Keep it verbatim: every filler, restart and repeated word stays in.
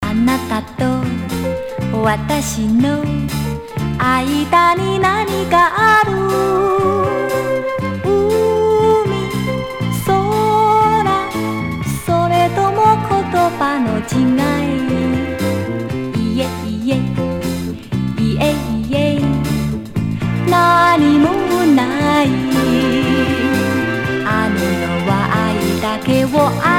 あなたと私の間に何かある。海、空、それとも言葉の違い。いえいえいえいえ、何もない。あの世は愛だけを愛